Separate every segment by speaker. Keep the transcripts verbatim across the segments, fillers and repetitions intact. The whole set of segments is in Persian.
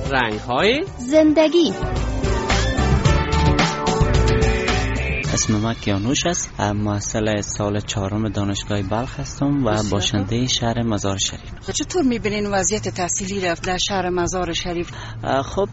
Speaker 1: رنگ‌های
Speaker 2: زندگی.
Speaker 3: اسم ما کیانوش است. محصل سال چهارم دانشگاه بلخ هستم و باشنده شهر مزار شریف.
Speaker 4: چطور می‌بینین وضعیت تحصیلی را در شهر مزار شریف؟
Speaker 3: خب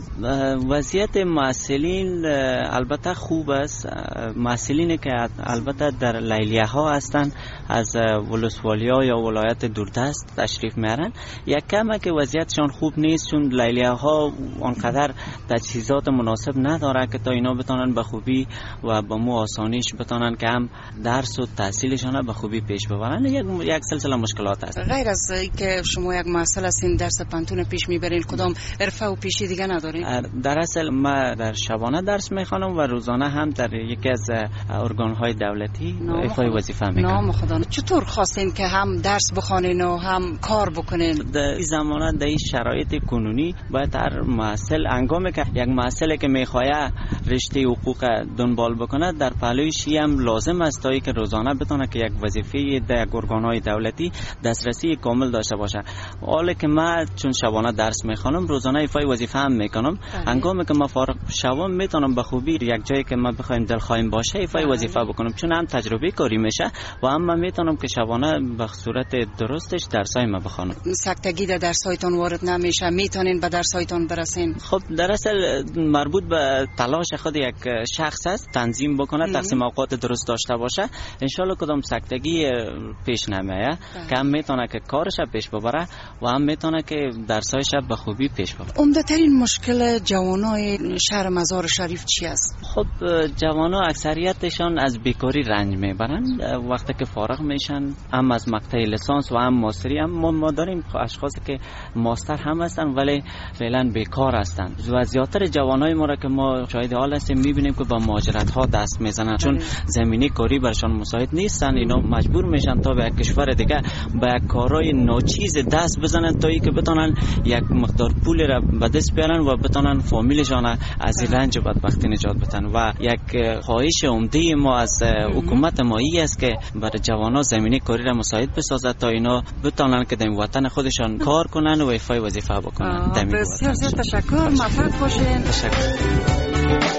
Speaker 3: وضعیت محصلین البته خوب است. محصلینی که البته در لیلیه‌ها هستند از ولسوالی‌ها یا ولایت دوردست تشریف میارن، یک کمه که وضعیتشان خوب نیست، چون لیلیه‌ها آنقدر تجهیزات مناسب نداره که تا اینا بتونن به خوبی و با مو آسانیش بتونن که هم درس و تحصیلشان به خوبی پیش ببرن. یک یک سلسله مشکلات است.
Speaker 4: غیر از که شما یک محصل هستین درس پانتون پیش میبرین، کدام حرفه و پیشی دیگه ندارین؟
Speaker 3: در اصل ما در شبانه درس میخوانم و روزانه هم در یکی از ارگان‌های دولتی ایفای وظیفه میکنم.
Speaker 4: نام خدا. چطور خواستین که هم درس بخونین و هم کار بکنین؟
Speaker 3: در این زمانه در این شرایط کنونی باید هر محصل انگامی که یک محصلی که میخواد رشته حقوق دنبال بکنه در پهلویش هم لازم است تا که روزانه بتونه که یک وظیفه در ارگان‌های دولتی دسترسی کامل داشته باشه. حالا که من چون شبانه درس میخوانم روزانه ایفای وظیفه هم میکنم، انگامی که من فارغ شوم میتونم به خوبی یک جایی که من بخوایم دلخواهیم باشه ایفای وظیفه بکنم، چون هم تجربه کاری میشه و هم من میتونم که شبانه به صورت درستش درسای ما بخونم.
Speaker 4: سکتگی در درسایتون وارد نمیشه، میتونین به درسایتون برسین؟
Speaker 3: خب در اصل مربوط به تلاش خود یک شخص است، تنظیم بکنه، تقسیم اوقات درست داشته باشه، ان شاء الله کدام سکتگی پیش نمیاد که هم میتونه که کارش پیش ببره و هم میتونه که درسایش به خوبی پیش ببره.
Speaker 4: عمده ترین مشکل جوانای شهر مزار شریف چی است؟
Speaker 3: خب جوانا اکثریتشان از بیکاری رنج میبرن. وقتی که فارغ میشن هم از مقطع لیسانس و هم ماستری، هم ما, ما داریم اشخاصی که ماستر هم هستن ولی فعلا بیکار هستن و زیاتر جوانای ما را که ما شاهد حال هستیم میبینیم که با مهاجرت ها دست میزنن، چون زمینه کاری برشان مساعد نیستن. اینا مجبور میشن تا به یک کشور دیگه با یک کارهای ناچیز دست بزنن تا ای که بتونن یک مقدار پول را به دست بیارن و بتونن فامیلشان از این رنج و بدبختی نجات بدن. و یک خواهش عمده ما از حکومت ما این است که برای جوانان زمینه کاری را مساعد بسازد تا اینا بتونن که در وطن خودشان کار کنن و ایفای وظیفه بکنن.
Speaker 4: بسیار زیاد تشکر. موفق باشین.
Speaker 3: تشکر.